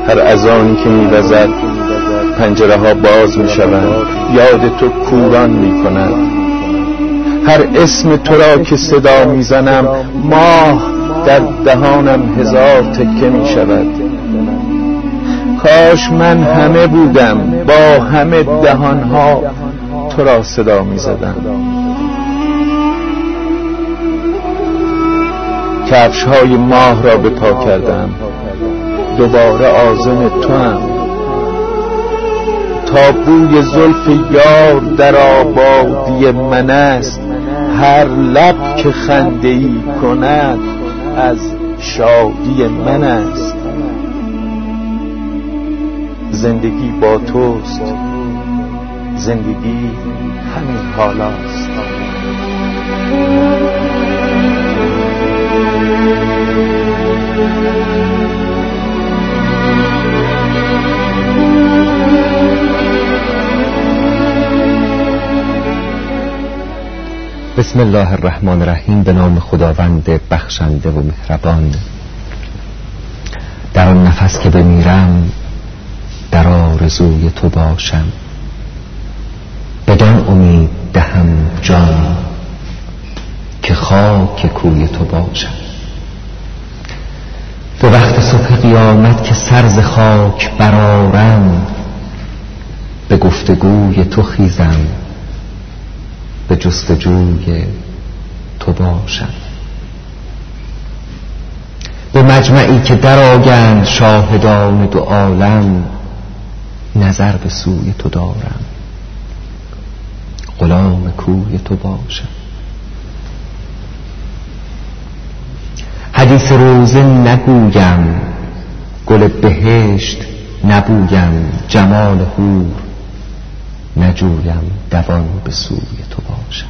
هر اذانی که می‌وزد پنجره ها باز می‌شوند، یاد تو کوران می‌کند. هر اسم تو را که صدا می‌زنم ماه در دهانم هزار تکه می‌شود. کاش من همه بودم، با همه دهانها تو را صدا می‌زدم. کفش‌های ماه را به پا کردم، دوباره عازم توام. تا بوی زلف یار در آبادی من است، هر لب که خنده‌ای کند از شادی من است. زندگی با توست، زندگی همین حالاست. بسم الله الرحمن الرحیم. به نام خداوند بخشنده و مهربان. در آن نفس که بمیرم در آرزوی تو باشم، بدان امید دهم جان که خاک کوی تو باشم. به وقت صبح قیامت که سر ز خاک برآرم، به گفتگوی تو خیزم، به جستجوی تو باشم. به مجمعی که درآیند شاهدان دو عالم، نظر به سوی تو دارم، غلام کوی تو باشم. حدیث روزه نگویم، گل بهشت نبویم، جمال حور نجویم، دوان به سوی تو باشم.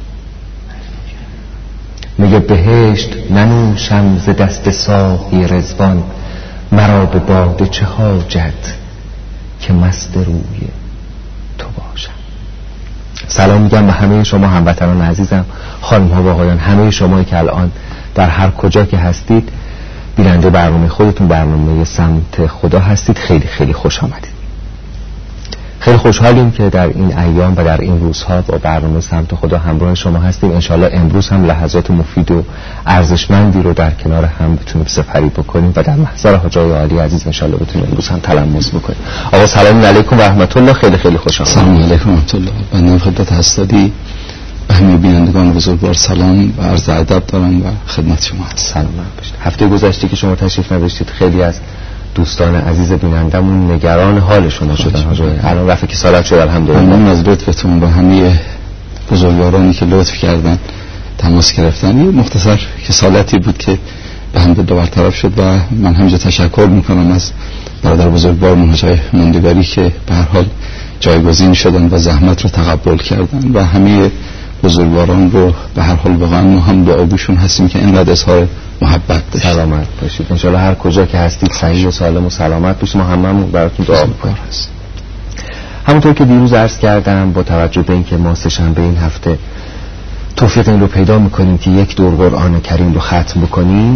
می بهشت ننوشم ز دست ساقی رضوان، مرا به باده چه حاجت که مست روی تو باشم. سلام میگم به همه شما هموطنان عزیزم، خانم ها و آقایان، همه شمایی که الان در هر کجا که هستید بیننده برنامه خودتون، برنامه سمت خدا هستید. خیلی خیلی خوش آمدید. خیلی خوشحالیم که در این ایام و در این روزها با برنامه سمت خدا همراه شما هستیم. انشالله امروز هم لحظات مفید و ارزشمندی رو در کنار هم بتونیم سپری بکنیم و در محضر حاجای عالی عزیز انشالله بتونیم امروز هم تلمس بکنیم. آقا سلام علیکم و رحمت الله. خیلی خیلی خوش آمدید. سلام علیکم و رحمت الله. بنده خدمت هستادی به همه بینندگان بزرگوار سلام و عرض ادب دارم و خدمت شما هستم. سلام باشید. هفته گذشته که شما تشریف نداشتید خیلی از دوستان عزیز بینندمون نگران حال شما شدن. الان رفع کسالت شد الحمدلله. ممنون از لطفتون و همه بزرگوارانی که لطف کردن تماس گرفتن. یه مختصر کسالتی بود که به حمدالله برطرف شد و من همینجا تشکر میکنم از برادر بزرگوارمون حاجی موندگاری که به هر حال جایگزین شدن و زحمت رو تقبل کردن و همه بزرگواران رو به هر حال واقعا ما هم دعاگوشون هستیم که اینقدر اظهار محبت داشت. سلامت باشید انشالله. هر کجا که هستید صحیح و سالم و سلامت باشید. ما هممون براتون دعا می‌کنیم. همونطور که دیروز عرض کردم با توجه به اینکه ما سه‌شنبه این هفته توفیق این رو پیدا می‌کنیم که یک دور قرآن کریم رو ختم بکنیم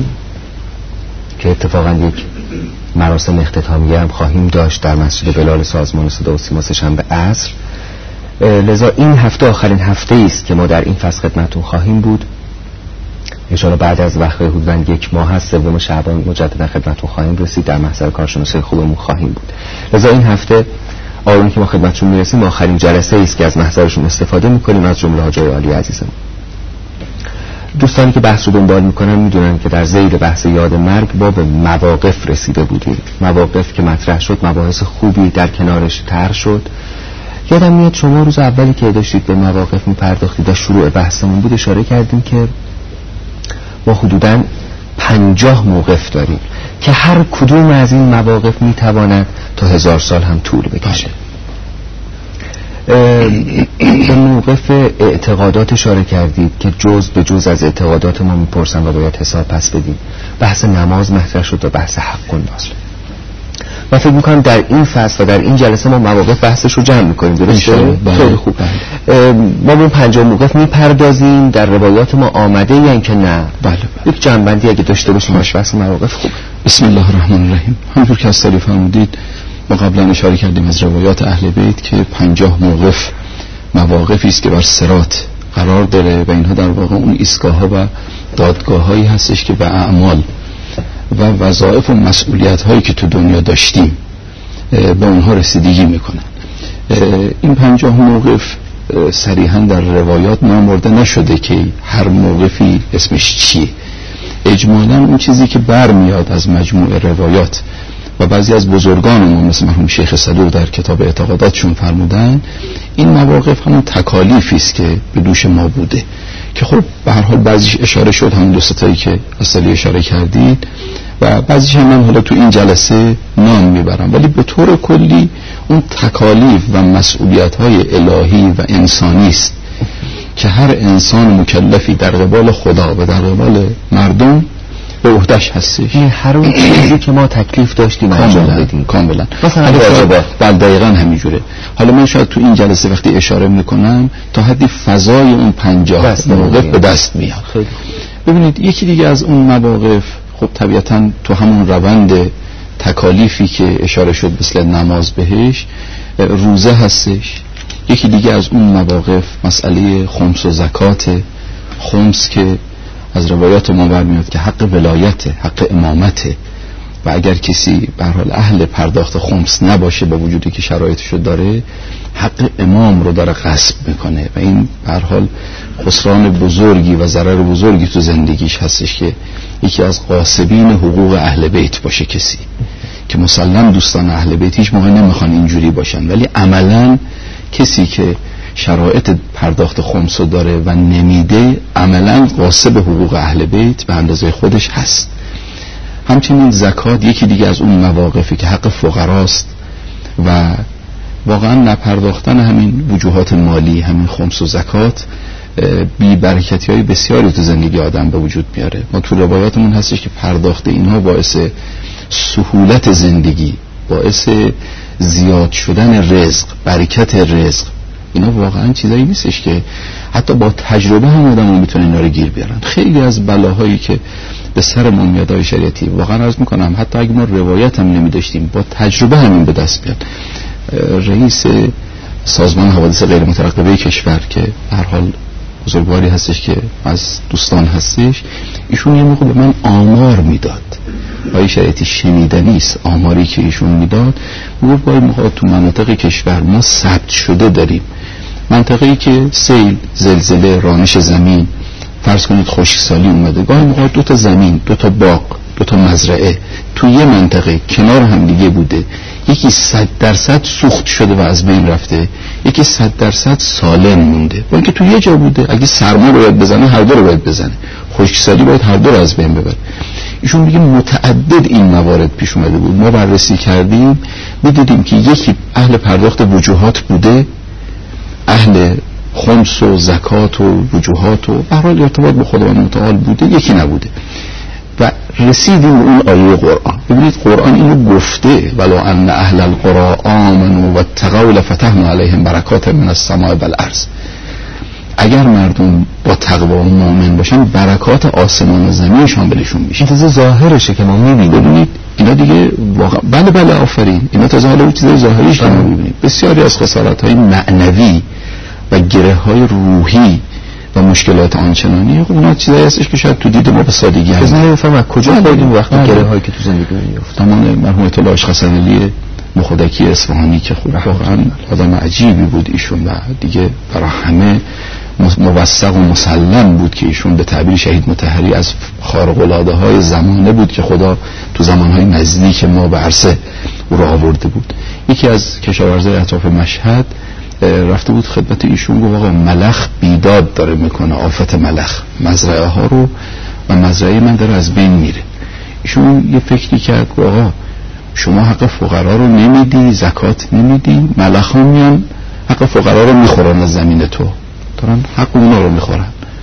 که اتفاقا یک مراسم اختتامیه هم خواهیم داشت در مسجد بلال سازمان صدا و سیما سه‌شنبه عصر. لذا این هفته آخرین هفته است که ما در این فصل خدمتتون خواهیم بود. انشاءالله بعد از وقت حدوداً یک ماه هست، سوم شعبان مجددا خدمتتون خواهیم رسید، در محضر کارشناسای خوبمون خواهیم بود. لذا این هفته آقایون که ما خدمتشون میرسیم آخرین جلسه است که از محضرشون استفاده میکنیم، از جمله حاجای عالی عزیزمون. دوستانی که بحث رو دنبال میکنن میدونن که در ذیل بحث یاد مرگ باب مواقف رسیده بودیم. مواقف که مطرح شد، مباحث خوبی در کنارش طرح شد. یادم میاد شما روز اولی که داشتید به مواقف میپرداختید و شروع بحثمون بود اشاره کردیم که ما حدوداً 50 موقف داریم که هر کدوم از این مواقف میتواند تا 1000 سال هم طول بکشه. به موقف اعتقادات اشاره کردید که جز به جز از اعتقادات ما میپرسن و باید حساب پس بدیم. بحث نماز مطرح شد و بحث حق الناس. من فکر میکنم در این فصل و در این جلسه ما مواقف بحثش رو جمع میکنیم. درسته؟ خیلی خوب. ما به 50 موقف میپردازیم. در روایات ما آمده یا اینکه نه؟ بله. یک جنبندی اگه داشته باشیم بحث مواقف خوب. بسم الله الرحمن الرحیم. همونطور که از سالی فرمودید ما قبلا اشاره کردیم از روایات اهل بیت که 50 موقف مواقفی است که بر صراط قرار داره و اینها در واقع اون ایستگاه ها و دادگاه هایی هستش که به اعمال و وظایف و مسئولیت هایی که تو دنیا داشتیم به اونها رسیدگی میکنن. این 50 موقف صریحا در روایات نامرده نشده که هر موقفی اسمش چیه. اجمالا اون چیزی که برمیاد از مجموع روایات و بعضی از بزرگان ما مثل مرحوم شیخ صدوق در کتاب اعتقاداتشون فرمودن این مواقف همون تکالیفی است که به دوش ما بوده که خب به هر حال بعضیش اشاره شد، همون دو ستایی که اصلی اشاره کردید و بعضیش هم من حالا تو این جلسه نام میبرم، ولی به طور کلی اون تکالیف و مسئولیت‌های الهی و انسانی است که هر انسان مکلفی در قبال خدا و در قبال مردم به عهده‌اش هستش. هر اون چیزی که ما تکلیف داشتیم انجام بدیم کاملا. مثلا دقیقاً همینجوره. حالا من شاید تو این جلسه وقتی اشاره میکنم تا حدی فضای اون 50 موقف به دست میاد. ببینید یکی دیگه از اون مواقف خب طبیعتاً تو همون روند تکالیفی که اشاره شد مثل نماز بهش روزه هستش. یکی دیگه از اون مواقف مسئله خمس و زکات. خمس که از روایات ما برمیاد که حق ولایت، حق امامته و اگر کسی به هر حال اهل پرداخت خمس نباشه با وجودی که شرایطشو داره حق امام رو داره غصب میکنه و این به هر حال خسران بزرگی و ضرر بزرگی تو زندگیش هستش که یکی از غاصبین حقوق اهل بیت باشه کسی که مسلم دوستان اهل بیت هیچ موقع نمیخوان اینجوری باشن، ولی عملاً کسی که شرایط پرداخت خمسو داره و نمیده عملاً غاصب حقوق اهل بیت به اندازه خودش هست. همچنین زکات یکی دیگه از اون مواقفی که حق فقراست و واقعا نپرداختن همین وجوهات مالی، همین خمس و زکات بی برکتی های بسیاری تو زندگی آدم به وجود میاره. ما تو روایاتمون هستش که پرداخت اینها باعث سهولت زندگی، باعث زیاد شدن رزق، برکت رزق. اینا واقعا چیزایی نیستش که حتی با تجربه هم آدم میتونه اینا رو گیر بیارن. خیلی از بلاهایی که به سر ما میاد های شریعتی واقعا عرض میکنم حتی اگه ما روایت هم نمیداشتیم با تجربه همین به دست بیاد. رئیس سازمان حوادث غیر مترقبه کشور که هر حال بزرگواری هستش که از دوستان هستش، ایشون یه موقع به من آمار میداد های شریعتی شنیدنی است. آماری که ایشون میداد میگفت گاهی موقع تو مناطق کشور ما ثبت شده داریم منطقه‌ای که سیل، زلزله، رانش زمین، فرض کنید خشکسالی اومده، گاهی موقع 2 تا زمین، 2 تا باغ، 2 تا مزرعه تو یه منطقه کنار هم دیگه بوده، یکی 100% سوخت شده و از بین رفته، یکی 100% سالم مونده. با اینکه تو یه جا بوده، اگه سرما رو باید بزنه هر دو رو باید بزنه، خشکسالی باید هر دو رو از بین ببره. ایشون میگه متعدد این موارد پیش اومده بود. ما بررسی کردیم میدیدیم که یکی اهل پرداخت وجوهات بوده، اهل خمس و زکات و وجوهات و به هر حال ارتباط با خداوند متعال بوده، یکی نبوده. و رسیدیم به اون آیه قرآن. ببینید قرآن اینو گفته ولو ان اهل القرى آمنوا واتقوا لفتحنا علیهم برکات من السماء والارض. اگر مردم با تقوا و مؤمن باشن برکات آسمان و زمین شاملشون میشه. این تازه ظاهرشه که ما میبینیم. ببینید اینا دیگه واقعا بله آفرین، اینا تازه حالا چیزای ظاهریش که ما میبینیم. بسیاری از خسارت‌های معنوی و گره‌های روحی و مشکلات آنچنانی اونا چیزایی هستش که شاید تو دید ما به سادگی هست. بزنید بفهم کجا خودیم وقتی گره‌هایی که تو زندگی میفته. تمام مرحوم اطلاع حسن علی مخدکی اصفهانی که خب واقعا آدم عجیبی بود ایشون و دیگه برای همه موثق و مسلم بود که ایشون به تعبیر شهید مطهری از خارق‌العاده های زمانه بود که خدا تو زمانهای نزدیک ما به عرصه او را آورده بود. یکی از کشاورزای اطراف مشهد رفته بود خدمت ایشون، گفت آقا ملخ بیداد داره میکنه، آفت ملخ مزرعه ها رو و مزرعه من داره از بین میره. ایشون یه فکری کرد که آقا شما حق فقرا رو نمیدی، زکات نمیدی، ملخ ها میان حق فقرا رو میخورن از زمین تو، دارن حق اونا رو میخورن،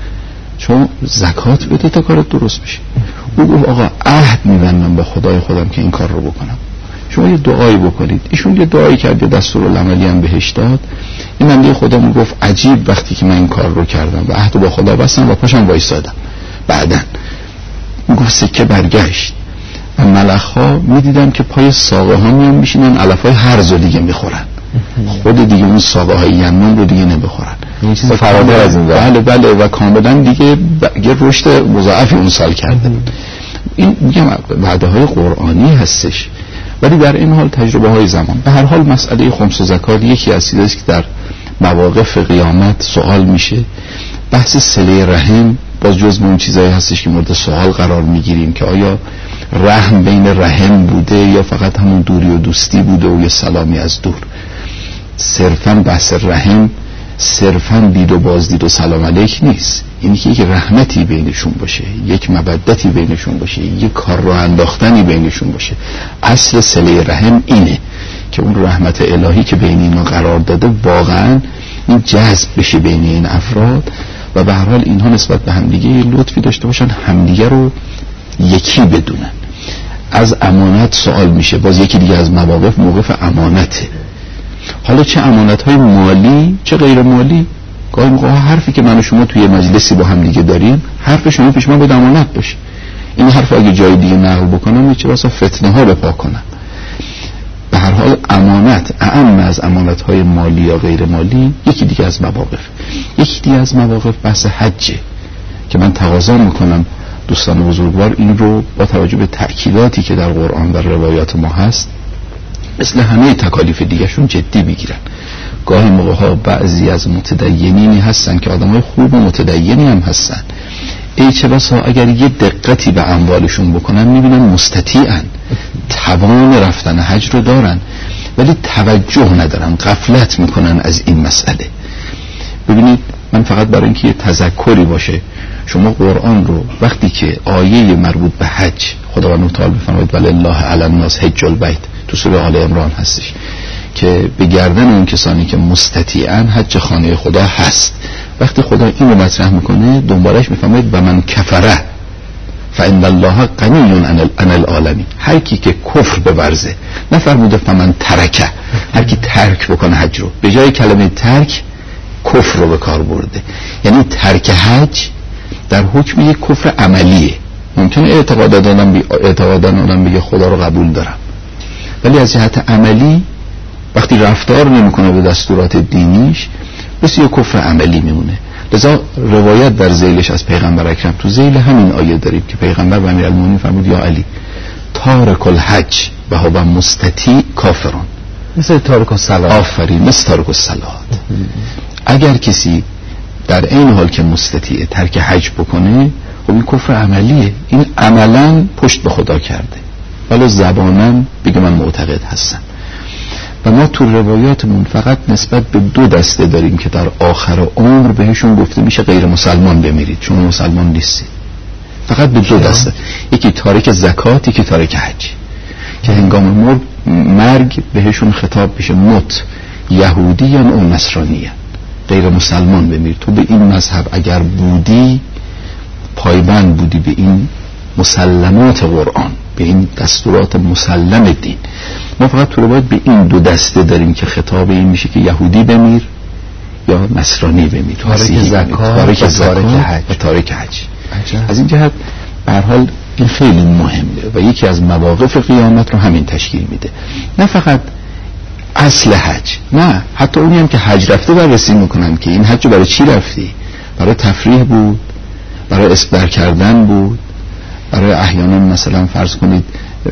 چون زکات بده تا کارت درست بشه. او گفت آقا عهد میبندم با خدای خودم که این کار رو بکنم، شما یه دعایی بکنید. ایشون یه دعایی کرد، یه دستورالعملی هم بهش داد. این بنده خدا میگفت عجیب وقتی که من این کار رو کردم و عهد با خدا بستم و پاشم وایسادم، بعدن میگفت سکه برگشت و ملخ‌ها می‌دیدن که پای ساقه ها میان میشینن علفای هرز رو دیگه میخورن، خود دیگه اون ساقه های یمن رو دیگه نمیخورن. این چیز فراتر از این بله و کاملا دیگه رشد مضاعفی اون سال کرده. این میگم وعده های قرآنی هستش، ولی در این حال تجربه های زمان. به هر حال مسئله خمس و زکات یکی از چیزاست که در مواقف قیامت سوال میشه. بحث صله رحم باز جزء اون چیزایی هستش که مورد سوال قرار میگیریم که آیا رحم بین رحم بوده یا فقط همون دوری و دوستی بوده و یه سلامی از دور. صرفاً بحث رحم صرفاً دید و بازدید و سلام علیک نیست، اینی که یک رحمتی بینشون باشه، یک مودتی بینشون باشه، یک کار رو انداختنی بینشون باشه. اصل صله رحم اینه که اون رحمت الهی که بین اینا قرار داده واقعاً این جذب بشه بین این افراد و به هر حال اینها نسبت به همدیگه لطفی داشته باشن، همدیگه رو یکی بدونن. از امانت سوال میشه، باز یکی دیگه از مواقف موقف امانته. حالا چه امانت‌های مالی چه غیر مالی. گاهی موقع حرفی که من و شما توی مجلسی با هم دیگه داریم، حرف شما پیش من باید امانت باشه. این حرف اگه جای دیگه نقل بکنم چه بسا فتنه ها بپا کنم. به هر حال امانت اعم از امانت‌های مالی یا غیر مالی. یکی دیگه از مواقف بحث حجه که من تقاضا میکنم دوستان بزرگوار این رو با توجه به تأکیداتی که در قرآن و روایات ما هست مثل همه تکالیف دیگرشون جدی بگیرن. گاهی موقع ها بعضی از متدینینی هستن که آدمای خوب و متدینی هم هستن، ای چه بسا اگر یه دقتی به اموالشون بکنن میبینن مستطیعن، توان رفتن حج رو دارن ولی توجه ندارن، غفلت میکنن از این مسئله. ببینید من فقط برای اینکه یه تذکری باشه، شما قرآن رو وقتی که آیه مربوط به حج خداوند تعالی بفرماید ولله علی الناس حج البیت تو سوره آل عمران هستش که به گردن اون کسانی که مستطیعن حج خانه خدا هست، وقتی خدا این رو مطرح میکنه دنبالش میفرماید و من کفره فان الله غنی عن العالمین. هر کی که کفر بورزه، نفرموده فمن ترکه، هر کی ترک بکنه حج رو، به جای کلمه ترک کفر رو به کار برده. یعنی ترک حج در حکم یک کفر عملیه. ممکنه اعتقاداً آدم بگه خدا رو قبول دارم، ولی از جهت عملی وقتی رفتار نمیکنه به دستورات دینیش بس یک کفر عملی میمونه. لذا روایت در ذیلش از پیغمبر اکرم تو ذیل همین آیه داریم که پیغمبر و امیرالمومنین فرمود یا علی تارک الحج و هو مستطیع کافرون. مثل تارک الصلات. آفرین، مثل تارک الصلات. اگر کسی در این حال که مستطیع ترک حج بکنه خب این کفر عملیه، این عملاً پشت به خدا کرده ولی زباناً بگه من معتقد هستم. و ما تو روایاتمون فقط نسبت به دو دسته داریم که در آخر عمر بهشون گفته میشه غیر مسلمان بمیرید، چون مسلمان نیستید. فقط به دو دسته، یکی تارک زکات، یکی تارک حج، که هنگام مرگ بهشون خطاب میشه مت یهودیان و نصرانیان، غیر مسلمان بمیر. تو به این مذهب اگر بودی پایبند بودی به این مسلمات قرآن، به این دستورات مسلم دین. ما فقط تو رو باید به این دو دسته داریم که خطاب این میشه که یهودی بمیر یا نصرانی بمیر، تارک زکات و تارک حج. از این جهت به هر حال این خیلی مهمه و یکی از مواقف قیامت رو همین تشکیل میده. نه فقط اصل حج، نه حتی اونی هم که حج رفته بررسی میکنن که این حج برای چی رفتی؟ برای تفریح بود، برای اسم کردن بود، برای احیانا مثلا فرض کنید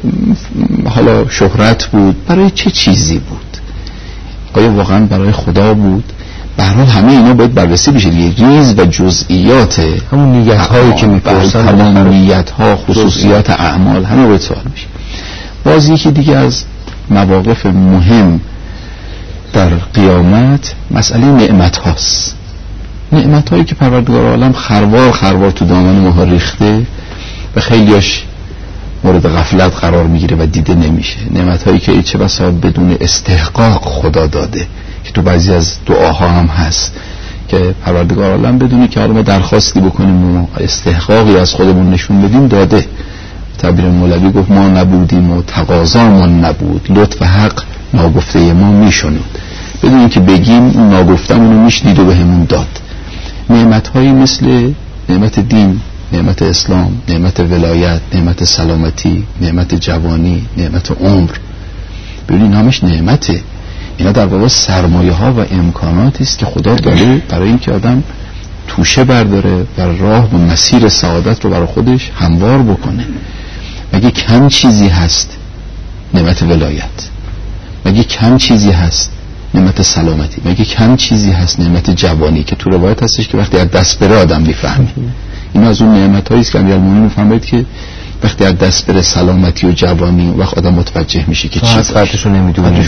حالا شهرت بود، برای چه چیزی بود؟ آیا واقعا برای خدا بود؟ به هر حال همه اینا باید بررسی بشه دیگه. ریز و جزئیات همون نیت‌هایی که می‌پرسن، تمام نیت‌ها، خصوصیات اعمال همه باید سوال بشه. باز یکی دیگه از مواقف مهم در قیامت مسئله نعمت هاست. نعمت هایی که پروردگار عالم خروار تو دامن ما ریخته و خیلیاش مورد غفلت قرار میگیره و دیده نمیشه. نعمت هایی که چه بسا بدون استحقاق خدا داده، که تو بعضی از دعاها هم هست که پروردگار عالم بدونه که حالا ما درخواستی بکنیم و استحقاقی از خودمون نشون بدیم داده. تعبیر مولوی گفت ما نبودیم و تقاضا ما نبود، لطف حق ناگفته ما میشنود. بدون که بگیم اون ناگفتمونو میشنید و به همون داد. نعمت‌هایی مثل نعمت دین، نعمت اسلام، نعمت ولایت، نعمت سلامتی، نعمت جوانی، نعمت عمر. ببینید همش نعمته. اینا در واقع سرمایه ها و امکاناتی است که خدا داره برای اینکه آدم توشه برداره و راه و مسیر سعادت رو برای خودش هموار بکنه. مگه کم چیزی هست نعمت ولایت؟ مگه کم چیزی هست نعمت سلامتی؟ مگه کم چیزی هست نعمت جوانی که تو روایت هستش که وقتی از دست بره آدم میفهمه؟ این از اون نعمتایی است که امیرالمومنین میفهمید که وقتی از دست بره سلامتی و جوانی، وقت آدم متوجه میشه که چی قدرشو نمیدونه.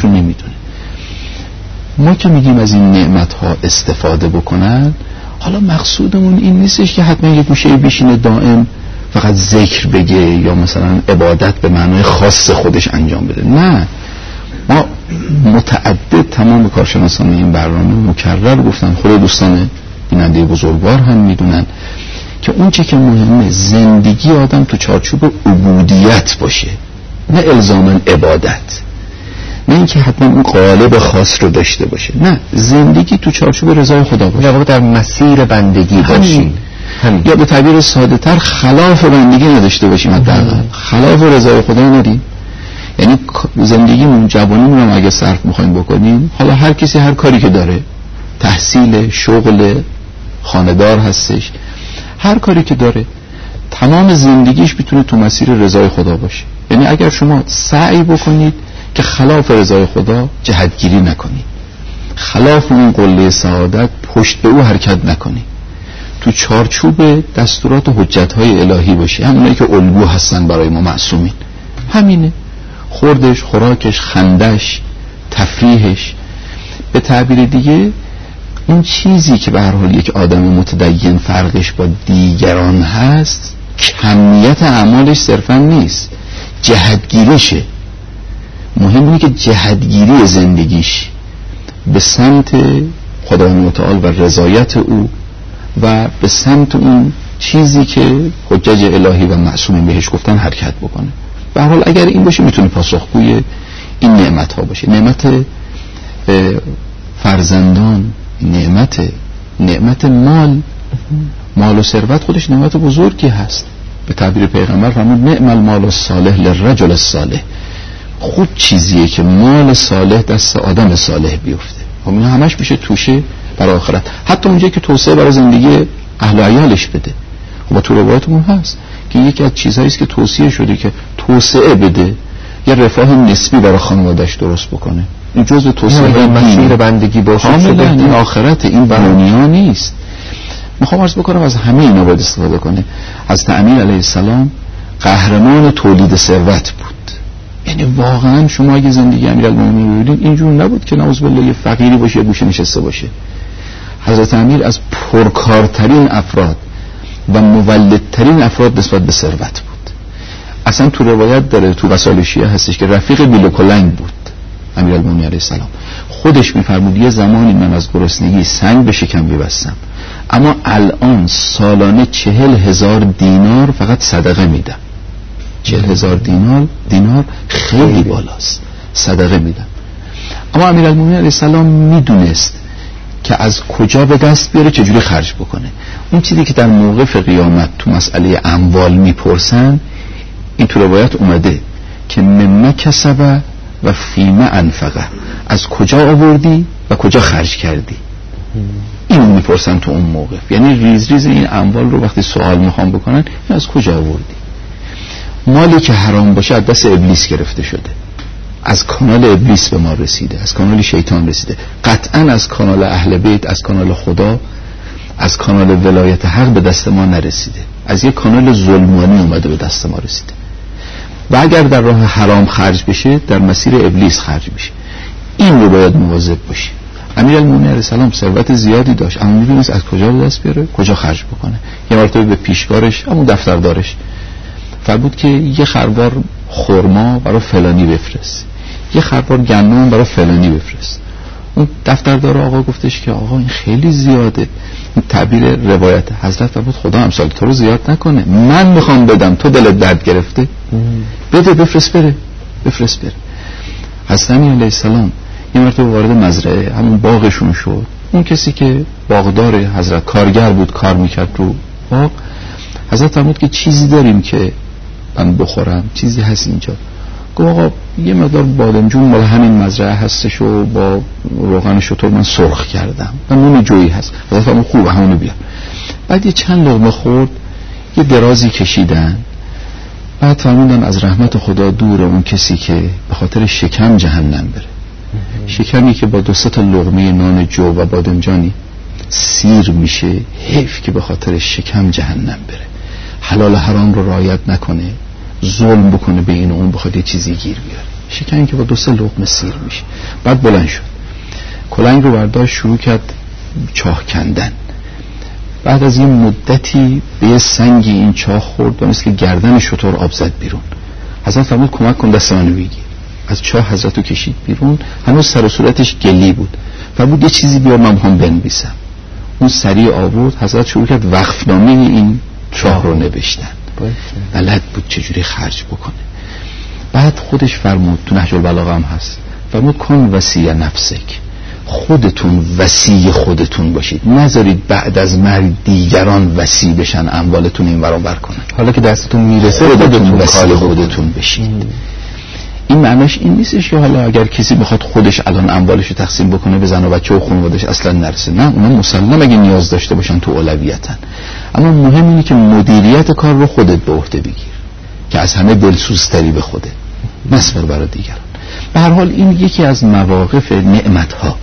ما که میگیم از این نعمت ها استفاده بکنن، حالا مقصودمون این نیستش که حتما یه گوشه بشینه دائم فقط ذکر بگه یا مثلا عبادت به معنای خاص خودش انجام بده. نه، ما متعدد تمام کارشناسان این برنامه مکرر گفتن، خود دوستان بیننده بزرگوار هم میدونن که اون چه که مهمه زندگی آدم تو چارچوب عبودیت باشه، نه الزاماً عبادت، نه اینکه حتما اون قالب خاص رو داشته باشه، نه، زندگی تو چارچوب رضای خدا باشه، یا در مسیر بندگی باشیم، یا به تعبیر ساده تر خلاف بندگی نداشته باشیم، حداقل خلاف رضای خدا ندیم. یعنی زندگیمون، جوانیمون هم اگه صرف میخوایم بکنیم، حالا هر کسی هر کاری که داره، تحصیل، شغل، خانه‌دار هستش، هر کاری که داره، تمام زندگیش میتونه تو مسیر رضای خدا باشه. یعنی اگر شما سعی بکنید که خلاف رضای خدا جهتگیری نکنید، خلاف اون قله سعادت پشت به او حرکت نکنید، تو چارچوب دستورات و حجت‌های الهی باشه، همونایی که الگو هستن برای ما معصومین، همینه. خوردش، خوراکش، خندش، تفریحش، به تعبیر دیگه این چیزی که به هر حال یک آدم متدین فرقش با دیگران هست، کمیت اعمالش صرفا نیست، جهتگیریشه. مهم اینه که جهتگیری زندگیش به سمت خداوند متعال و رضایت او و به سمت اون چیزی که حجج الهی و معصومین بهش گفتن حرکت بکنه. به هر حال اگر این باشه میتونه پاسخگوی این نعمت ها باشه. نعمت فرزندان، نعمت مال و ثروت خودش نعمت بزرگی هست. به تعبیر پیغمبر فرمود نعم المال الصالح للرجل الصالح. خوب چیزیه که مال صالح دست آدم صالح بیفته. خب این همش میشه توشه برای آخرت، حتی اونجایی که توسعه برای زندگی اهل و عیالش بده. خب تو روایتمون هست که یکی از چیزهایی است که توصیه شده که توسعه بده، یه رفاه نسبی برای خانواده‌اش درست بکنه. این جزء توسعه مسیر بندگی باشه، این آخرت، این دنیا نیست. میخوام عرض بکنم از همه اینا باید استفاده کنه. حضرت امیر علیه السلام قهرمان تولید ثروت بود. یعنی واقعا شما اگه زندگی امیرالمومنین ببینید اینجور نبود که نعوذ بالله یه فقیری باشه یه گوشه نشسته باشه. حضرت امیر از پرکارترین افراد و مولدترین افراد نسبت به ثروت بود. اصلا تو روایت داره، تو وسائل شیعه هستش که رفیق بیل و کلنگ بود امیرالمومنین علیه السلام. خودش میفرمود یه زمانی من از گرسنگی سنگ به شکم می‌بستم، اما الان سالانه 40,000 دینار فقط صدقه میدم. 40,000 دینار خیلی بالاست، صدقه میدم. اما امیرالمومنین علیه السلام میدونست که از کجا به دست بیاره، چجوری خرج بکنه. اون چیزی که در موقف قیامت تو مسئله اموال میپرسن، این تو روایت اومده که مما کسب و فیما انفقه، از کجا آوردی و کجا خرج کردی. اینو میپرسن تو اون موقف. یعنی ریز ریز این اموال رو وقتی سوال میخوام بکنن، این از کجا آوردی. مالی که حرام باشه از دست ابلیس گرفته شده، از کانال ابلیس به ما رسیده، از کانال شیطان رسیده. قطعا از کانال اهل بیت، از کانال خدا، از کانال ولایت حق به دست ما نرسیده، از یک کانال ظلمانی اومده به دست ما رسیده. و اگر در راه حرام خرج بشه، در مسیر ابلیس خرج میشه. این رو باید مواظب باشیم. امیرالمومنین علیه السلام ثروت زیادی داشت، اما می‌دونست از کجا به دست بیاره، کجا خرج بکنه. یه مرتبه به پیشکارش، همون دفتردارش، فرمود که یه خروار خرما برای فلانی بفرست، یه خروار گندم برای فلانی بفرست. اون دفتردار آقا گفتش که آقا این خیلی زیاده. این تعبیر روایت حضرت فرمود خدا امثال تو رو زیاد نکنه، من میخوام بدم، تو دلت درد گرفته، بده، بفرست بره. حضرت امیر علیه السلام یه مرتبه وارد مزرعه همون باغشون شد. اون کسی که باغدار حضرت کارگر بود، کار میکرد رو باغ، حضرت فرمود که چیزی داریم که من بخورم؟ چیزی هست اینجا؟ گفت آقا یه مقدار بادمجون مال همین مزرعه هستش و با روغن شتر من سرخ کردم و نون جویی هست. حضرت فرمود خوبه همونو بیار. بعد یه چند لقمه خورد، یه درازی کشیدن، بعد فرمودن از رحمت خدا دور اون کسی که به خاطر شکم جهنم بره. شکمی که با 2-3 لقمه نان جو و بادمجانی سیر میشه، حیف که به خاطر شکم جهنم بره، حلال حرام رو رعایت نکنه، ظلم بکنه به این و اون، بخواد یه چیزی گیر بیاره. شکمی که با 2-3 لقمه سیر میشه. بعد بلند شد، کلنگ رو برداشت، شروع کرد چاه کندن. بعد از این مدتی به یه سنگی این چاه خورد و مثل گردن شتر آب زد بیرون. حضرت فرمود کمک کن دست منو بگیر. از چاه حضرت رو کشید بیرون، هنوز سر و صورتش گلی بود. فرمود یه چیزی بیار من میخوام بنویسم. اون سریع آورد، حضرت شروع کرد وقفنامه این چاه رو نوشتن. بلد بود چجوری خرج بکنه. بعد خودش فرمود، تو نهج البلاغه هم هست، فرمود کن وصی نفسک، خودتون وصی خودتون باشید، نذارید بعد از مرگ دیگران وصی بشن، اموالتون این ور اون ور کنن. حالا که دستتون میرسه خودتون وصی خودتون بشید. این معناش این نیستش که حالا اگر کسی بخواد خودش الان اموالش رو تقسیم بکنه به زن و بچه و خانواده‌اش اصلا نرسه. نه، اونا مسلم اگه نیاز داشته باشن تو اولویتن، اما مهم اینه که مدیریت کار رو خودت به عهده بگیر که از همه دلسوزتری به خوده، نسپار برای دیگران. به هر حال این یکی از مواقف نعمت‌ها.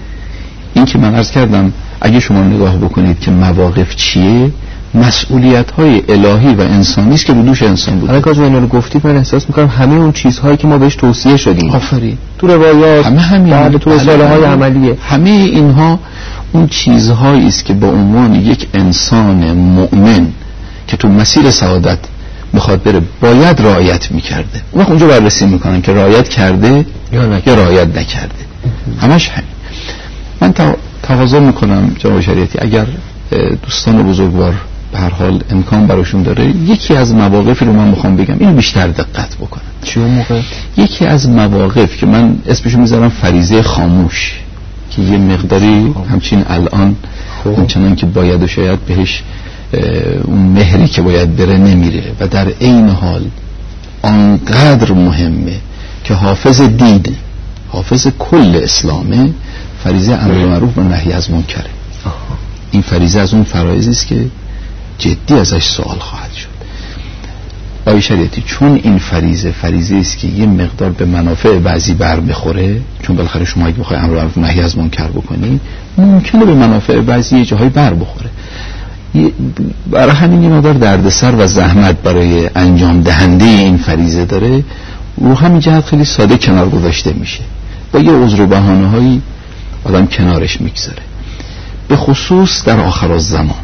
این که من عرض کردم اگه شما نگاه بکنید که مواقف چیه، مسئولیت‌های الهی و انسانی است که به دوش انسان بود. حالا که اینا رو گفتید من احساس می‌کنم همه اون چیزهایی که ما بهش توصیه شدیم، آفرین، تو روایات، همین تو رساله‌های عملیه، همه اینها اون چیزهایی است که به عنوان یک انسان مؤمن که تو مسیر سعادت بخواد بره باید رعایت می‌کرده. اون اونجا بررسی می‌کنن که رعایت کرده یا رعایت نکرده. همش همین. من تقاضا می‌کنم جناب شریعتی اگر دوستان بزرگوار به هر حال امکان براشون داره، یکی از مواقفی رو من میخوام بگم، این بیشتر دقت بکنن. چی اون موقع؟ یکی از مواقف که من اسمشو میذارم فریضه خاموش، که یه مقداری همچین الان همچنان که باید و شاید بهش اون مهری که باید بره نمیره و در عین حال آنقدر مهمه که حافظ دین، حافظ کل اسلامه، فریضه امر معروف و نهی از منکره. این فریضه از اون فرایضی است که جدی ازش سوال خواهد شد. آقای شریعتی، چون این فریضه است که یه مقدار به منافع بعضی بر بخوره، چون بالاخره شما اگه بخوای امر معروف نهی از منکر بکنی ممکنه به منافع بعضی یه جاهای بر بخوره، برای همین یه مقدار دردسر و زحمت برای انجام دهنده این فریضه داره. رو همین جهت خیلی ساده کنار گذاشته میشه، با یه عذر و بهانه‌هایی آدم کنارش میگذاره، به خصوص در آخر الزمان.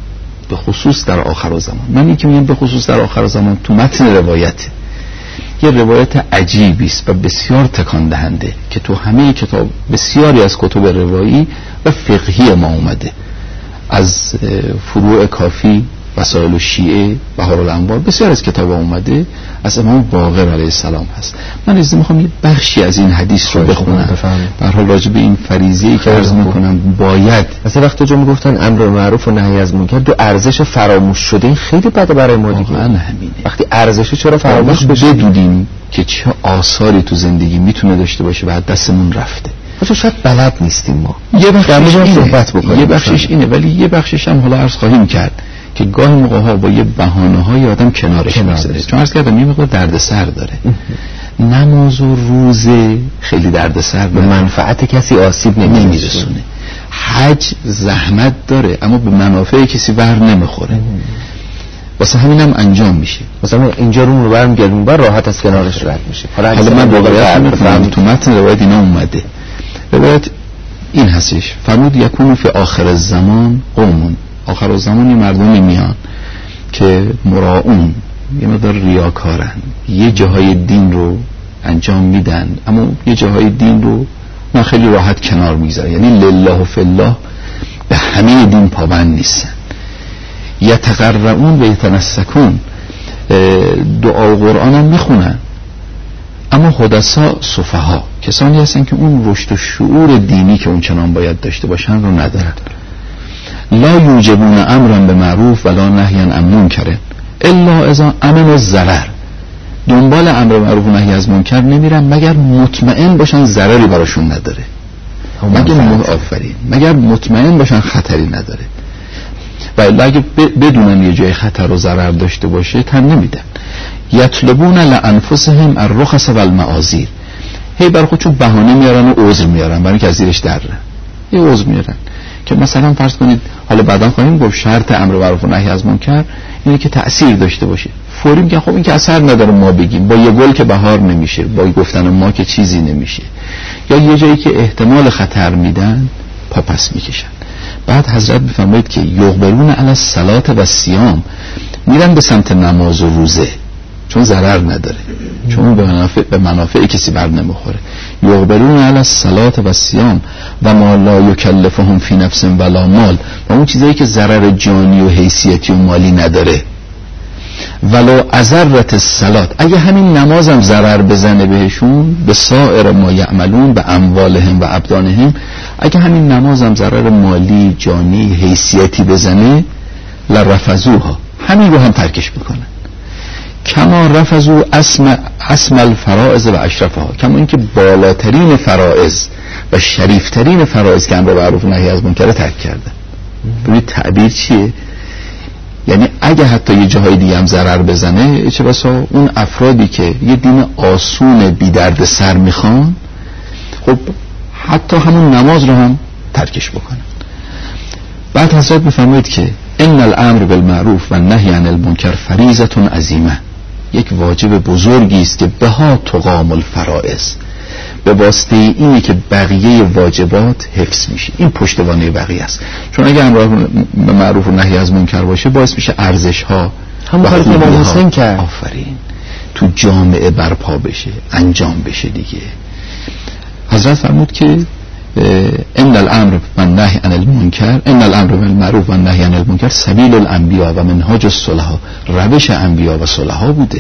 من این که میگم به خصوص در آخر الزمان تو متن روایت، یه روایت عجیبی است و بسیار تکان دهنده که تو همه کتاب، بسیاری از کتب روایی و فقهی ما اومده، از فروع کافی، وسائل الشیعه، بهارالانوار، بسیار از کتاب اومده، از امام باقر علیه السلام هست. من از میخوام یه بخشی از این حدیث رو بخونم به هر حال راجع به این فریضه‌ای که عرض میکنم. باید مثلا وقتی جا میگفتن امر معروف و نهی از منکر، دو ارزش فراموش شده، این خیلی بده برای ما دیگه. همینه. وقتی ارزش چرا فراموش بشه؟ بدونیم که چه آثاری تو زندگی میتونه داشته باشه و دستمون رفته. شاید بلد نیستیم ما. یه بخشش اینه، صحبت بکنیم. یه بخشش اینه، ولی یه بخشش هم حالا عرض خواهیم کرد که گاهی موقع ها با یه بهانه‌های آدم کنارش میذاره، چون عرض کردم یه مقدار دردسر داره. نماز و روزه خیلی دردسر به منفعت کسی آسیب نمیرسونه. حج زحمت داره اما به منافع کسی بر نمیخوره، واسه همینم انجام میشه. مثلا اینجا رو برمیگردیم بر راحت از کنارش رد میشه. حالا من واقعا میفهمم تو متن روایت اینا اومده. روایت این هستش، فرمود یکون فی آخر الزمان قومون، آخر الزمان یه مردمی میان که مراعون، یه مقدار ریاکارن، یه جاهای دین رو انجام میدن اما یه جاهای دین رو نه خیلی راحت کنار میذارن، یعنی لله و فی الله به همه دین پابند نیستن. یتقرؤون و یتنسکون، دعا و قرآن هم میخونن اما حدثا سفها، کسانی هستن که اون رشد و شعور دینی که اون چنان باید داشته باشن رو ندارن. لا یوجبون امرا به معروف ولا نهیا عن منکر الا اذا امن الضرر. دنبال امر معروف و نهی از منکر نمیرن مگر مطمئن باشن ضرری براشون نداره، مگر مطمئن باشن خطری نداره. و اگه بدونن یه جای خطر و ضرر داشته باشه تن نمیدن. یطلبون لانفسهم الرخص والمعاذیر، هی برای خودشون بهانه میارن و عذر میارن برای اینکه از زیرش در یه عذر میارن که مثلا فرض کنید، حالا بعدا خواهیم گفت شرط امر معروف و نهی از منکر اینه که تأثیر داشته باشه. فوری میگن خب این که اثر نداره ما بگیم، با یه گل که بهار نمیشه، با گفتن ما که چیزی نمیشه. یا یه جایی که احتمال خطر میدن پس میکشن. بعد حضرت بفرمایید که یقبلون علی الصلاة و الصیام، میرن به سمت نماز و روزه چون ضرر نداره، چون به منافع کسی بر نمیخوره. یقبلون علی الصلاة و الصیام و ما لا یکلفهم فی نفس ولا مال، و اون چیزایی که ضرر جانی و حیثیتی و مالی نداره. ولو اضرت الصلاة، اگه همین نمازم ضرر بزنه بهشون، به سایر ما یعملون به اموالهم و ابدانهم، اگه همین نمازم ضرر مالی جانی حیثیتی بزنه، لرفضوها، همین رو هم ترکش میکنن. کما رفضوا اسم الفرائض و اشرفها، کما اینکه بالاترین فرائض و شریفترین فرائض که امر معروف و نهی از منکر ترک کردن. ببینید تعبیر چیه؟ یعنی اگه حتی یه جاهای دیگه هم ضرر بزنه، چه بسا اون افرادی که یه دین آسون بی درد سر میخوان، خب حتی همون نماز رو هم ترکش بکنن. بعد حضرت بفرمایید که ان الامر بالمعروف و النهی عن المنکر فریضة عظیمه، یک واجب بزرگی است که بها تقام الفرائض، به واسطه اینه که بقیه واجبات حفظ میشه. این پشتوانه بقیه است. چون اگه امر معروف و نهی از منکر باشه، باعث میشه ارزش ها همون کاری که امام حسین کرد، آفرین، تو جامعه برپا بشه، انجام بشه دیگه. حضرت فرمود که ان الامر والنهی عن المنکر، ان الامر بالمعروف والنهی عن المنکر سبیل الانبیاء و منهاج الصلحاء، روش انبیا و صلحا بوده.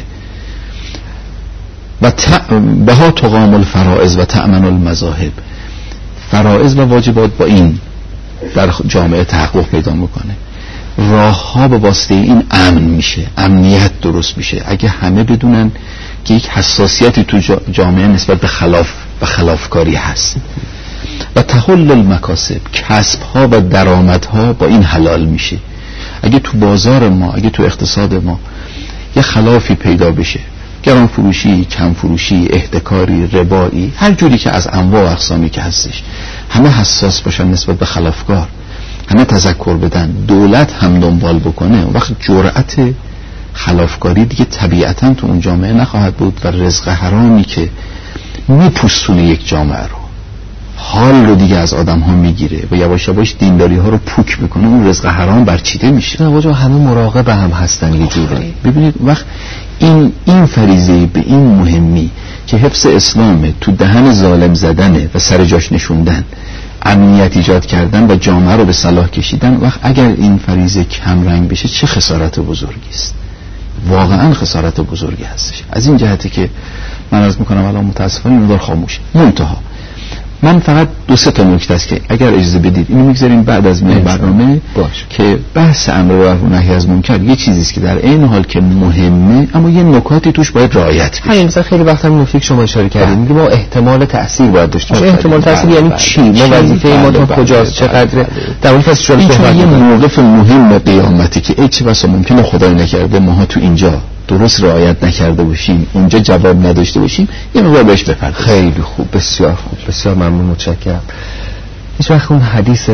و بها تقام الفرائض و تأمن المذاهب، فرائض و واجبات با این در جامعه تحقق پیدا میکنه. راه ها به واسطه این امن میشه، امنیت درست میشه. اگه همه بدونن که یک حساسیتی تو جامعه نسبت به خلاف و خلافکاری هست. و تحل المکاسب، کسب ها و درآمد ها با این حلال میشه. اگه تو بازار ما، اگه تو اقتصاد ما یه خلافی پیدا بشه، گران فروشی، کم فروشی، احتکاری، ربایی، هر جوری که از انواع و اقسامی که هستش، همه حساس باشن نسبت به خلافکار، همه تذکر بدن، دولت هم دنبال بکنه، وقت جرأت خلافکاری دیگه طبیعتاً تو اون جامعه نخواهد بود و رزق حرامی که میپوستونه یک جامعه رو، حال رو دیگه از آدم ها میگیره و یواش یواش دینداری ها رو پوک میکنه، اون رزق حرام برچیده میشه. نه همه مراقب هم هستن یه جوری. ببینید وقت این فریضه به این مهمی که حفظ اسلامه، تو دهن ظالم زدنه و سر جاش نشوندن، امنیت ایجاد کردن و جامعه رو به صلاح کشیدن، وقت اگر این فریضه کم رنگ بشه چه خسارت بزرگی است. واقعا خسارت بزرگی هستش. از این جهتی که من عرض میکنم الان متاسفانه مقدار خاموشه. منتها من فقط 2-3 نکته است که اگر اجازه بدید اینو میگذاریم بعد از برنامه باش، که بحث امر معروف و نهی از منکر یه چیزی است که در عین حال که مهمه، اما یه نکاتی توش باید رعایت بشه. همین مثلا خیلی وقت هم نکته شما اشاره کردید، میگه ما احتمال تأثیر باید داشته باشیم. احتمال تأثیر یعنی چی؟ ما وظیفه ما تا کجاست؟ چقدر؟ در اون فصل شما صحبت یه موقف مهم قیامتی که چه بسا ممکنه خدای نکرده ماها تو اینجا درست رعایت نکرده باشیم، اونجا جواب نداشته باشیم، یه مقدار بهش بپردازیم. خیلی خوب، بسیار خوب، بسیار ممنون، متشکرم. هیچ وقت اون حدیث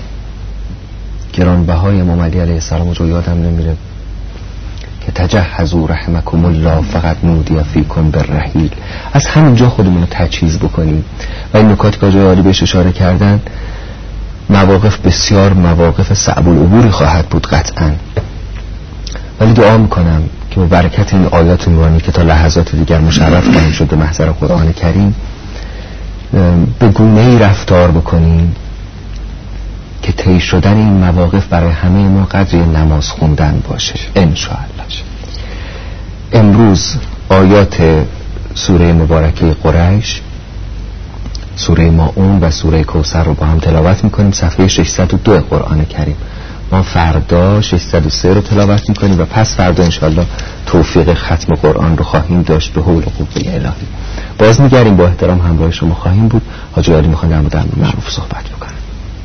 گرانبهای امام علی علیه السلام رو یادم نمیره که تجهزوا رحمکم الله فقط نودی فیکم بالرحیل. از همینجا خودمون رو تجهیز بکنیم و این نکاتی که آقای عالی بهش اشاره کردن، مواقف بسیار مواقف صعب العبوری خواهد بود قطعاً، ولی دعا میکنم که با برکت این آیات نورانی که تا لحظات دیگر مشرف خواهیم شد به محضر قرآن کریم، به گونه‌ای رفتار بکنیم که طی شدن این مواقف برای همه ما قدر نماز خوندن باشه انشاءالله. امروز آیات سوره مبارکه قریش، سوره ماعون و سوره کوثر رو با هم تلاوت میکنیم، صفحه 602 قرآن کریم. ما فردا 603 رو تلاوت میکنیم و پس فردا انشالله توفیق ختم قرآن رو خواهیم داشت به حول و قوه الهی. باز میگردیم با احترام همراه شما خواهیم بود. حاجی علی میخوان در مورد امر معروف صحبت بکنن.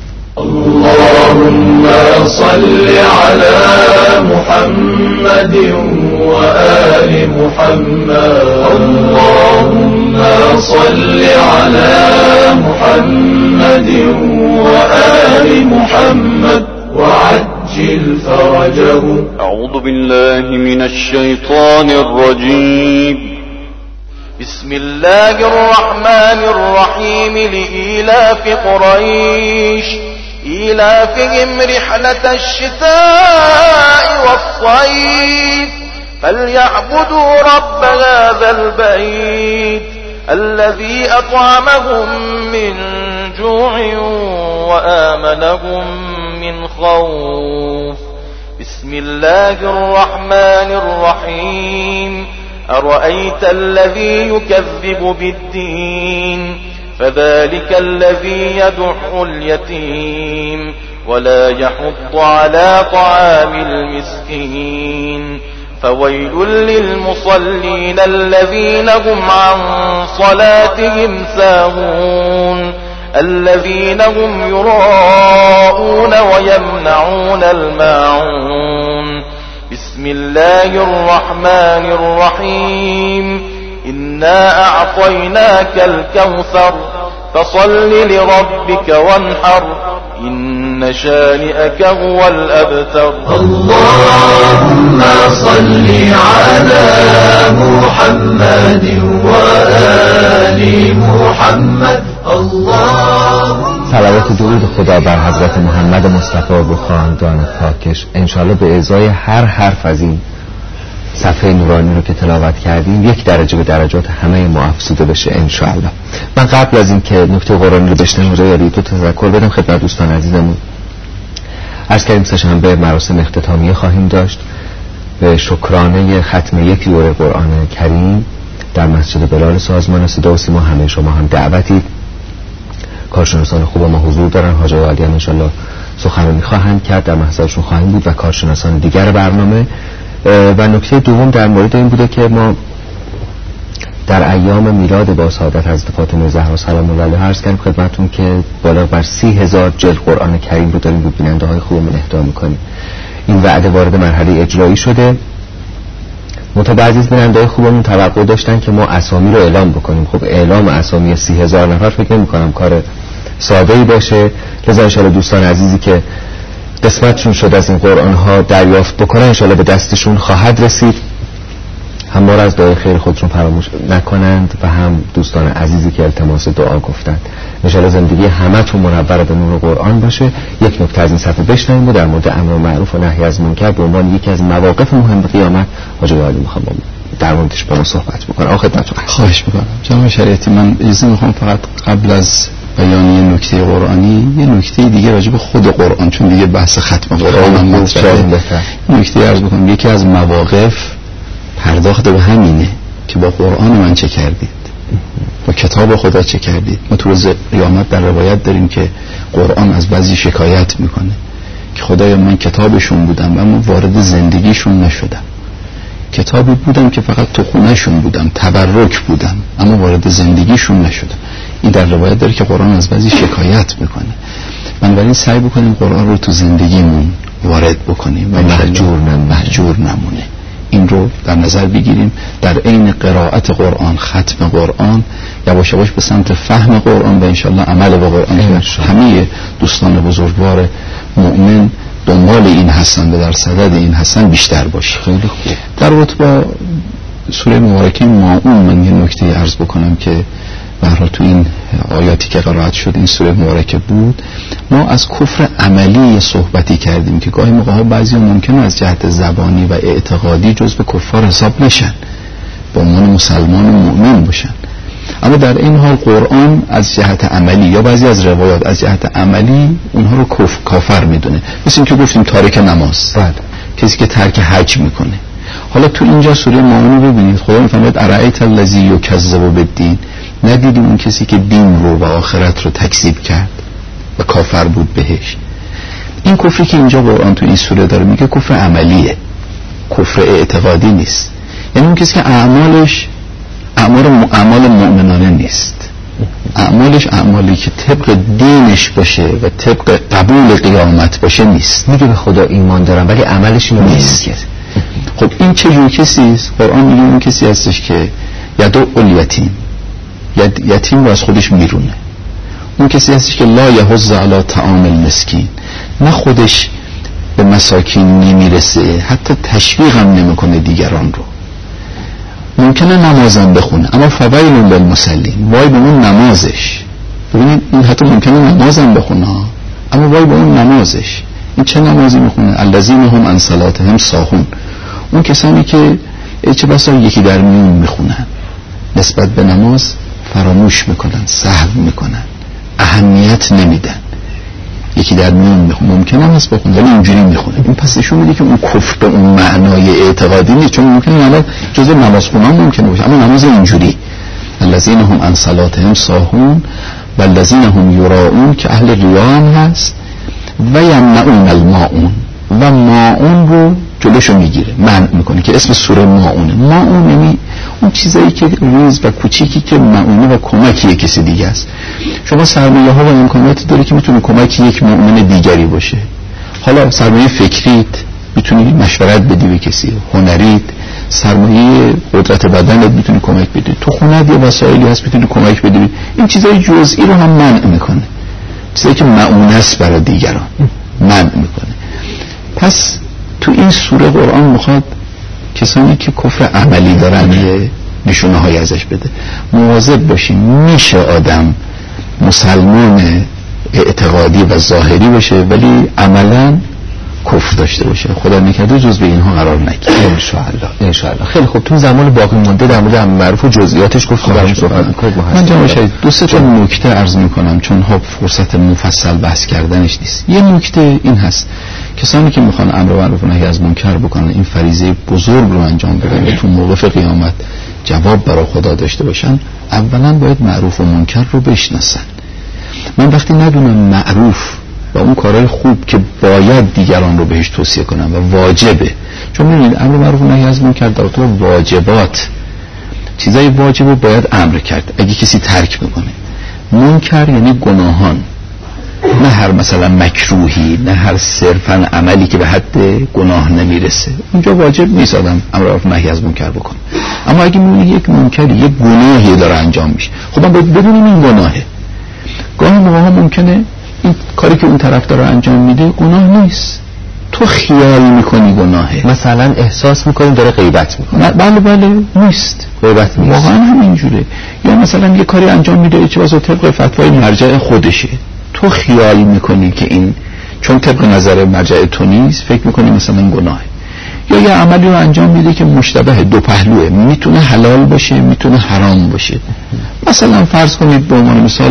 اللهم صل على محمد وآل محمد. اللهم صل على محمد وآل محمد وعجل فرجه. أعوذ بالله من الشيطان الرجيم. بسم الله الرحمن الرحيم. لإيلاف قريش إيلافهم رحلة الشتاء والصيف فليعبدوا رب هذا البيت الذي أطعمهم من جوع وآمنهم من خوف. بسم الله الرحمن الرحيم. أرأيت الذي يكذب بالدين فذلك الذي يدع اليتيم ولا يحض على طعام المسكين. فويل للمصلين الذين هم عن صلاتهم ساهون الذين هم يراءون ويمنعون الماعون. بسم الله الرحمن الرحيم. إنا أعطيناك الكوثر فصل لربك وانحر إن شانئك هو الأبتر. اللهم صل على محمد وآل محمد. اللهم صلوات درود خدا بر حضرت محمد مصطفی و خاندان پاکش. انشالله به ازای هر حرف از این صفحه نورانی رو که تلاوت کردیم 1 درجه به درجات همه ما افزوده بشه انشالله. من قبل از این که نکته قرآنی رو بشنویم جای تو تذکر بدم خدمت دوستان عزیزمون. عرض کردیم سه‌شنبه مراسم اختتامیه خواهیم داشت به شکرانه ختم 1 دوره قرآن کریم در مسجد بلال سازمان صدا و سیما. همه شما هم دعوتید. کارشناسان خوب ما حضور دارن. حاجی علی انشالله سخنرانی خواهند کرد، در محضرشون خواهیم بود و کارشناسان دیگر برنامه. و نکته دوم در مورد این بوده که ما در ایام میلاد با سعادت حضرت فاطمه زهرا سلام الله علیها عرض کردیم خدمتتون که بالا بر 30,000 جلد قرآن کریم رو داریم به بیننده های خوبمون اهدا میکنیم. این وعده وارد مرحله اجرایی شده. بعضی از بیننده های خوبمون توقع داشتن که ما اسامی رو اعلام بکنیم. خب اعلام اسامی 30,000 نفر فکر نمی‌کنم کار ساده‌ای باشه. لذا ان شاءالله دوستان عزیزی که قسمتشون شد از این قرآن ها دریافت بکنن ان شاءالله به دستشون خواهد رسید. هم ما را از دعای خیر خودشون فراموش نکنند و هم دوستان عزیزی که التماس دعا گفتند. ان شاءالله زندگی همتون منور به نور قرآن باشه. یک نکته از این صفحه بشنویم و در مورد امر معروف و نهی از منکر به عنوان یکی از مواقف مهم قیامت حاجی علی میخوام در موردش با ما صحبت بکنم. خدمتتون خواهش میکنم. جناب شریعتی من اجازه میخوام فقط قبل از بیانی نکته قرآنی یه نکته دیگه راجع به خود قرآن، چون دیگه بحث ختم قرآن هم مطرحه، نکته عرض بکنم. یکی از مواقف پرداخت به همینه که با قرآن من چه کردید، با کتاب خدا چه کردید. ما تو روز قیامت در روایت داریم که قرآن از بعضی شکایت میکنه که خدای من کتابشون بودم اما وارد زندگیشون نشدم، کتابی بودم که فقط تو خونهشون بودم، تبرک بودم اما وارد زندگیشون نشدم. این در روایت داره که قرآن از بعضی شکایت میکنه. بنابراین سعی بکنیم قرآن رو تو زندگیمون وارد بکنیم و محجور نمونه. این رو در نظر بگیریم. در عین قرائت قرآن، ختم قرآن، یواش یواش به سمت فهم قرآن و انشالله عمل با قرآن که همه دوستان بزرگوار مؤمن دنبال این هستن و در صدد این هستن بیشتر باشه. خیلی خوب. در رابطه با سوره مبارکه ماعون من یه نکته عرض بکنم که برای تو این آیاتی که قرائت شد این سوره مبارکه بود، ما از کفر عملی صحبتی کردیم که گاهی موقع بعضی ممکنه از جهت زبانی و اعتقادی جزو کفار حساب نشن، به عنوان مسلمان و مؤمن باشن، اما در این حال قرآن از جهت عملی یا بعضی از روایات از جهت عملی اونها رو کافر میدونه. مثل این که گفتیم تارک نماز، کسی که ترک حج میکنه. حالا تو اینجا سوره ماعون رو ببینید، خدا میفرماید ارأیت الذی یکذب بالدین، ندیدی اون کسی که دین رو و آخرت رو تکذیب کرد و کافر بود بهش. این کفری که اینجا قرآن تو این سوره داره میگه کفر عملیه، کفر اعتقادی نیست. یعنی اون کسی که اعمالش اعمال مؤمنانه نیست، اعمالش اعمالی که طبق دینش باشه و طبق قبول قیامت باشه نیست. میگه به خدا ایمان دارم ولی عملش اینو نیست. خب این چه جور کسی است؟ قرآن میگه اون کسی هستش که یدعو الیتیم، یتیم رو از خودش میرونه. اون کسی هستش که لا یحض علی طعام المسکین، نه خودش به مساکین نمیرسه، حتی تشویق هم نمیکنه دیگران رو. ممکنه نمازم بخونه اما فویل للمصلین، وای به اون نمازش. ببینید این حتی ممکنه نمازم بخونه اما وای به اون نمازش. این چه نمازی میخونه؟ الذین هم عن صلاتهم ساهون. اون کسانی که چه بسا یکی در میون میخونن، نسبت به نماز فراموش میکنن، سهو میکنن، اهمیت نمیدن. یکی در میون میخونه، ممکنه هم هست بخونه ولی اینجوری میخونه. این پس نشون میده که اون کفر به اون معنای اعتقادی نیست، چون ممکنه نماز جزء نماز خوندن ممکنه باشه اما نماز اینجوری الذین هم عن صلاتهم ساهون و الذین هم یراؤون که اهل ریا هست و یمنعون الماعون، و ماعون رو جلوشو میگیره، منع میکنه که اسم سوره ماعونه. ماعون یعنی اون چیزایی که ریز و کوچیکی که معونه و کمکی کسی دیگه است. شما سرمایه ها و امکانات داری که میتونه کمک یک مؤمن دیگری باشه. حالا سرمایه فکریت میتونی مشورت بدی به کسی، هنریت، سرمایه قدرت بدنت میتونی کمک بدی، تو خونت یه وسایلی هست میتونی کمک بدی. این چیزای جزئی رو هم منع میکنه، چیزایی که معونه است برای دیگران منع میکنه. پس تو این سوره قرآن میخواد کسانی که کفر عملی دارن یه نشونه های ازش بده. مواظب باشیم، میشه آدم مسلمان اعتقادی و ظاهری باشه ولی عملا کفر داشته باشه. خدا نکرده جز به اینها قرار نگیره ان شاء الله. خیلی خوب. تو زمان باقی مونده در مورد امر معروف و جزئیاتش گفت برام صحبت می‌کنید. من جناب دو سه تا نکته عرض می‌کنم چون خب فرصت مفصل بحث کردنش نیست. یه نکته این هست کسانی که میخوان امر معروف و نهی از منکر بکنن، این فریضه بزرگ رو انجام بدن و تو موقف قیامت جواب برای خدا داشته باشن، اولا باید معروف و منکر رو بشناسن. من وقتی ندونم معروف و اون کارهای خوب که باید دیگران رو بهش توصیه کنم و واجبه، چون می‌بینید امر معروف و نهی از منکر در تو واجبات، چیزای واجب رو باید امر کرد. اگه کسی ترک میکنه، منکر یعنی گناهان، نه هر مثلا مکروهی، نه هر صرفا عملی که به حد گناه نمیرسه، اونجا واجب نیست آدم امر معروف و نهی از منکر بکنه. اما اگه می‌بینی یک منکری، یک گناهی داره انجام میشه، خب من باید بدونم این گناهه. گاهی موقع ممکنه این کاری که اون طرف داره انجام میده گناه نیست، تو خیال میکنی گناهه، مثلا احساس میکنی داره غیبت میکنه. بله نیست، غیبت نیست، واقعا همینجوره. یا مثلا یه کاری انجام میده چه واسه طبق فتوای مرجع خودشه، تو خیال میکنی که این چون طبق نظر مرجع تو نیست فکر میکنی مثلا گناهه. یا یه عملی رو انجام میده که مشتبه، دو پهلوه، میتونه حلال باشه میتونه حرام باشه. مثلا فرض کنید به عنوان مثال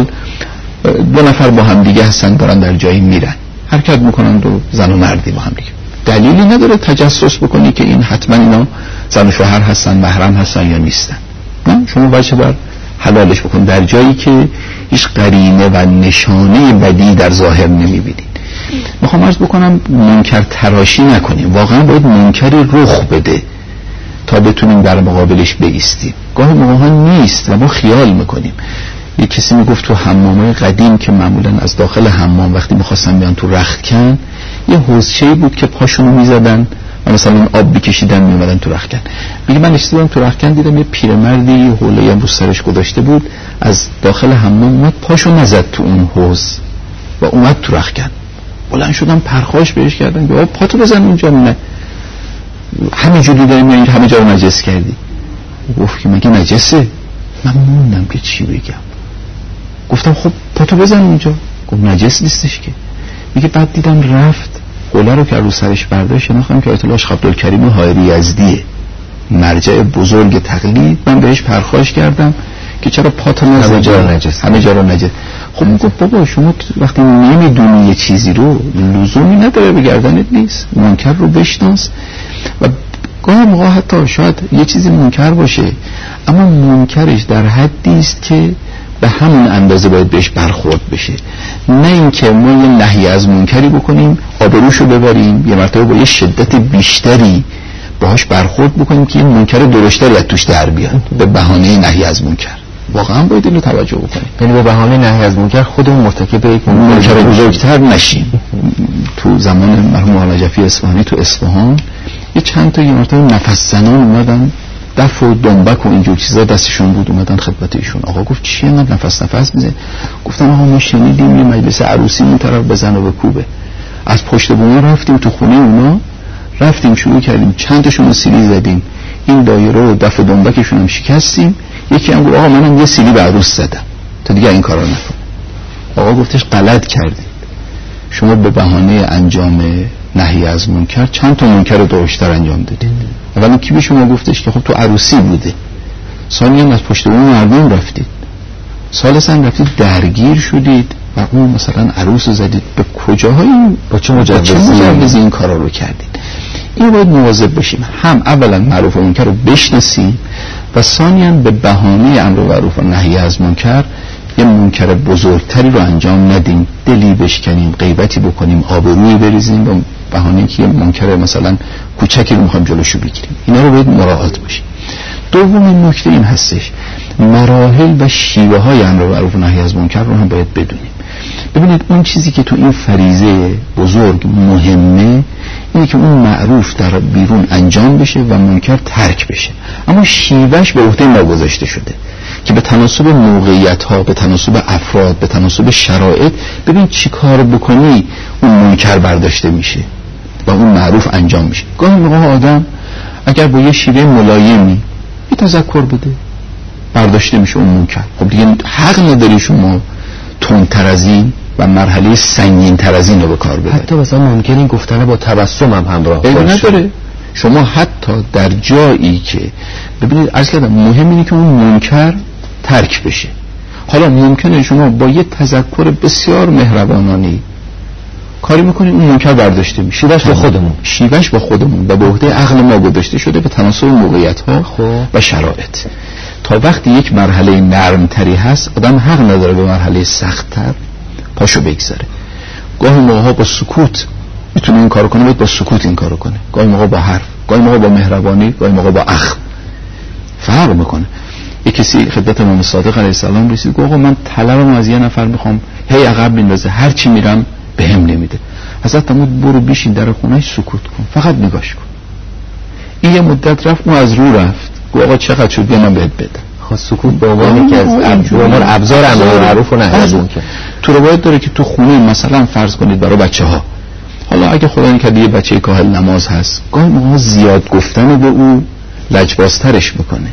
دو نفر با هم دیگه هستن، دارن در جایی میرن، حرکت میکنن، دو زن و مردی با هم دیگه. دلیلی نداره تجسس بکنی که این حتما اینا زن و شوهر هستن، محرم هستن یا نیستن. نه، شما باشه بر حلالش بکن در جایی که هیچ قرینه و نشانه بدی در ظاهر نمیبینید. میخوام عرض بکنم منکر تراشی نکنیم، واقعا باید منکری رخ بده تا بتونیم در مقابلش بایستیم. گاهی موقع نیست و ما خیال میکنیم. یک کسی میگفت تو حمامای قدیم که معمولا از داخل حمام وقتی میخواستن بیان تو رختکن، یه حوضچه‌ای بود که پاشونو میزدن و مثلا آب بکشیدن میومدن تو رختکن. میگه من نشستم تو رختکن دیدم یه پیرمردی یه حوله هم رو سرش گذاشته بود، از داخل حمام اومد پاشو نزد تو اون حوض و اومد تو رختکن. بلند شدم پرخاش بهش کردم که پاتو بزن اونجا، نه همینجوری داری میای همه جا رو نجس کردی. گفت که مگه نجسه؟ من موندم که چی بگم. گفتم خب پاتو بزن اونجا. گفت نجس نیستش که. میگه بعد دیدم رفت قوله رو که رو سرش برداشت، شناختم که آیت الله شیخ عبدالکریم حائری یزدیه، مرجع بزرگ تقلید. من بهش پرخاش کردم که چرا پاتو نزدی، همه جا رو نجس. خب گفت بابا شما وقتی نمیدونی یه چیزی رو لزومی نداره به گردنت نیست، منکر رو بشناس. و گاهی موقع حتی شاید یه چیزی منکر باشه اما منکرش در حدی است که به همون اندازه باید بهش برخورد بشه، نه اینکه ما یه نهی از منکری بکنیم آبروشو ببریم، یه مرتبه با یه شدت بیشتری باهاش برخورد بکنیم که این منکر درشتری از توش در بیاد به بهانه نهی از منکر. واقعا باید اینو توجه بکنیم، یعنی به بهانه نهی از منکر خودمون مرتکب یک منکر بزرگتر نشیم. تو زمان مرحوم مولانا نجفی اصفهانی تو اصفهان یه چند تا یه مرتبه نفس زنان اومدن، دف و دنبک و اینجور چیزا دستشون بود، اومدن خدمت ایشون. آقا گفت چیه من نفس میزنه؟ گفتن آقا ما شنیدیم یه مجلس عروسی این طرف بزن و بکوبه، از پشت بوم رفتیم تو خونه اونا، رفتیم شروع کردیم چند تاشون سیلی زدیم، این دایره و دف و دنبکشون هم شکستیم. یکی هم گفت آقا منم یه سیلی به عروس زدم تا دیگه این کارا نکن. آقا گفتش غلط کردید، شما به بهانه انجام نهی از منکر چند تا منکر درشتر انجام دادید. اولا کی به شما گفتش که خب تو عروسی بوده، ثانیاً از پشت بوم مردم رفتید، ثالثاً رفتید درگیر شدید و اون مثلا عروس زدید. به کجاهای با چه مجوزی این کارا رو کردید؟ این باید مواظب باشیم، هم اولا معروف و منکر رو بشناسیم و ثانیاً به بهانه امر معروف و نهی از منکر یه منکر بزرگتری رو انجام ندیم، دلی بشکنیم، غیبتی بکنیم، آبرویی بریزیم به بهانه که یه منکر مثلا کوچکی رو میخوایم جلوشو بگیریم. اینا رو باید مراعات باشیم. دومین نکته این هستش، مراحل و شیوه های امر معروف و نهی از منکر رو هم باید بدونیم. ببینید اون چیزی که تو این فریضه بزرگ مهمه اینه که اون معروف در بیرون انجام بشه و منکر ترک بشه، اما شیوهش به عهده ما گذاشته شده که به تناسب موقعیت ها، به تناسب افراد، به تناسب شرایط ببین چی کار بکنی اون منکر برداشته میشه و اون معروف انجام میشه. گاهی موقع آدم اگر با یه شیوه ملایمی یه تذکر بده برداشته میشه اون منکر. خب دیگه حق نداری شما تندتر از این و مرحله سنگین تر از این رو به کار ببرید. حتی مثلا ممکنه این گفتنه با تبسم هم همراه باشه. نداره. شما حتی در جایی که ببینید عرض کردم مهم اینه که اون منکر ترک بشه. حالا ممکنه شما با یه تذکر بسیار مهربانانه کاری میکنید اون منکر برداشته میشه، شیوهش با خودمون و به عهده عقل ما گذاشته شده به تناسب موقعیت ها و شرایط. تا وقتی یک مرحله نرمتری هست آدم حق نداره به مرحله سخت‌تر پاشو بگذاره. گاهی موقع با سکوت میتونه این کارو کنه، باید با سکوت این کارو کنه، گاهی موقع با حرف، گاهی موقع با مهربانی، گاهی موقع با اخم، فرق میکنه. یک کسی خدمت امام صادق علیه السلام رسید گفت آقا من طلبم از یه نفر میخوام هی عقب میندازه، هر چی میرم بهم نمیده. حضرت فرمود برو بشین در خونه‌اش سکوت کن، فقط نگاش کن. این یه مدت رفت، اون از رو رفت، گفت آقا چقدر شد بیا من بهت بدم. سکوت به عنوان یکی از ابزار امر معروف و نهی از منکر. تو روایت داره که تو خونه مثلا فرض کنید برای بچه‌ها، حالا اگه خدا نکرده یه بچه کاهل نماز هست، گاهی موقع زیاد گفتن به او لجبازترش میکنه.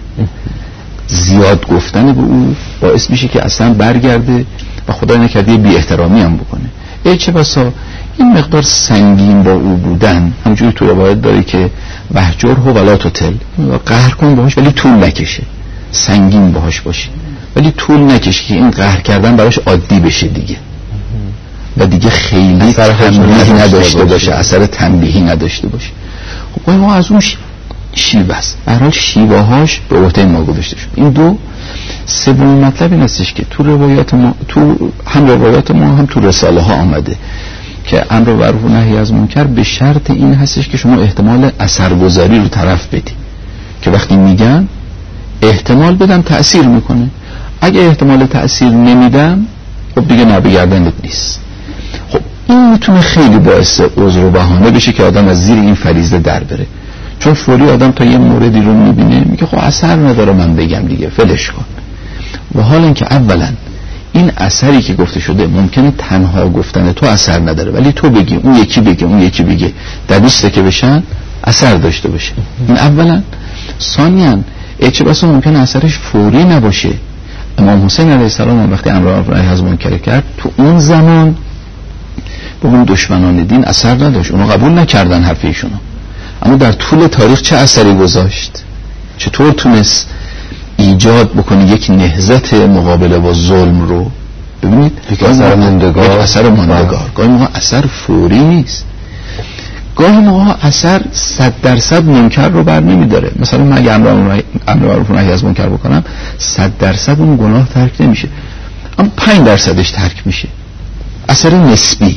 زیاد گفتن به او باعث میشه که اصلا برگرده و خدا نکرده یه بی احترامی هم بکنه. چه بسا این مقدار سنگین با او بودن، همونجوری تو روایت داره که وهجره ولا تطل، قهر کن باهاش ولی طول نکشه، سنگین باهاش باشه ولی طول نکشه که این قهر کردن براش عادی بشه دیگه و دیگه خیلی تنبیهی نداشته باشه، اثر تنبیهی نداشته باشه. خب ما از اون شیوه است، به هر حال شیوه هاش به عهده ما گذاشته شد. این دو. سومین مطلب این هستش که تو روایات ما، تو هم روایات ما هم تو رساله ها آمده که امر معروف و نهی از منکر به شرط این هستش که شما احتمال اثرگذاری رو طرف بدی، که وقتی میگن احتمال بدم تأثیر میکنه، اگه احتمال تأثیر نمیدم خب دیگه نبگردنت نیست. خب این میتونه خیلی باعث عذر و بهانه بشه که آدم از زیر این فریضه در بره، چون فوری آدم تا یه موردی رو میبینه میگه خب اثر نداره من بگم دیگه ولش کن. و حالا اینکه اولا این اثری که گفته شده ممکنه تنها گفتن تو اثر نداره، ولی تو بگی اون یکی بگه اون یکی بگه در بیسته که بشن اثر داشته باشه. این اولا. ثانیاً چه بسا ممکنه اثرش فوری نباشه. امام حسین علیه السلام وقتی امر معروف و نهی از منکر کرد تو اون زمان به اون دشمنان دین اثر نداشت، اونو قبول نکردن حرف ایشونو، اما در طول تاریخ چه اثری گذاشت؟ چطور تونست ایجاد بکنه یک نهضت مقابله با ظلم رو؟ ببینید یک اثر ماندگار. گاهی موقع اثر فوری نیست، گاهی موقع اثر 100% منکر رو بر نمیداره. مثلا من اگه امر معروف و نهی از منکر بکنم 100% اون گناه ترک نمیشه، اما 5% ترک میشه. اثر نسبی،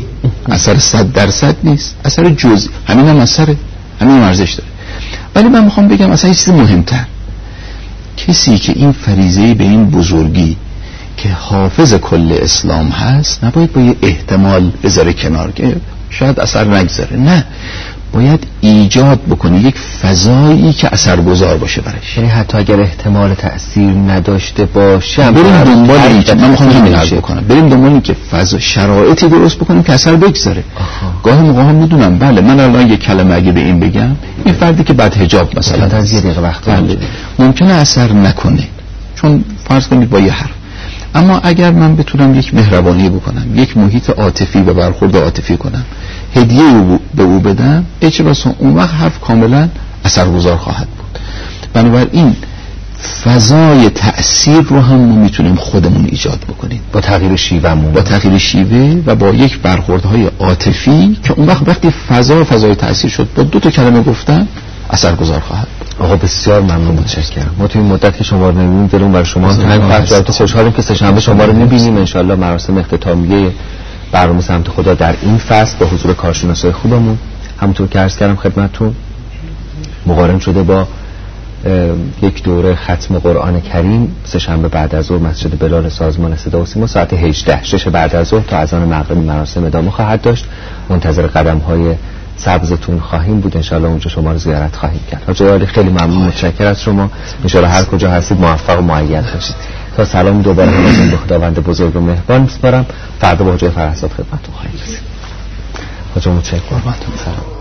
اثر 100% نیست، اثر جزئی، همین هم اثره، همین هم ارزش داره. ولی من میخوام بگم اصلا چیز مهمتر، کسی که این فریضه به این بزرگی که حافظ کل اسلام هست نباید با یه احتمال بذاره کنار که شاید اثر نگذاره، نه، باید ایجاد بکنه یک فضایی که اثرگذار باشه برش. یعنی حتی اگر احتمال تأثیر نداشته باشه بریم دنبال این که من میخوام همین عرض بکنم، بریم دنبال این که فضا شرایطی درست بکنیم که اثر بگذاره. گاهی موقع هم میدونم بله من الان یک کلمه اگه به این بگم، این فردی که بعد حجاب مثلا از یه دقیقه وقت ممکنه اثر نکنه چون فرض کنید با یه حرف، اما اگر من بتونم یک مهربانی بکنم، یک محیط عاطفی و برخورد عاطفی کنم، هدیه به او بدم، اچباس اون وقت حرف کاملا اثرگذار خواهد بود. بنابراین فضای تأثیر رو هم ما میتونیم خودمون ایجاد بکنیم با تغییر شیوهمون، با تغییر شیوه و با یک برخوردهای عاطفی که اون وقت وقتی فضای تأثیر شد با 2 کلمه گفتن اثرگذار خواهد بود. آقا بسیار ممنون، متشکرم. ما تو این مدت که شما رو نمی‌بینیم دلمون برای شما تنگ خواهد شد. خوشحالیم که سه‌شنبه شما رو می‌بینیم. ان شاءالله مراسم اختتامیه برنامه سمت خدا در این فصل با حضور کارشناسای خوبمون همونطور که عرض کردم خدمتتون مقارن شده با یک دوره ختم قرآن کریم سه‌شنبه بعد از ظهر مسجد بلال سازمان صدا و سیما ساعت 18 6 بعد از ظهر تا اذان مغرب مراسم ادامه خواهد داشت. منتظر قدم‌های سبزتون خواهیم بود، انشالله اونجا شما رو زیارت خواهیم کرد. حاج عالی خیلی ممنون، متشکرم از شما، انشالله هر کجا هستید موفق و مؤید باشید. تا سلام دوباره همتون به خداوند بزرگ و مهربان میسپارم. فردا با حاج فرهزاد خدمتتون خواهیم رسید. حاج متشکرم.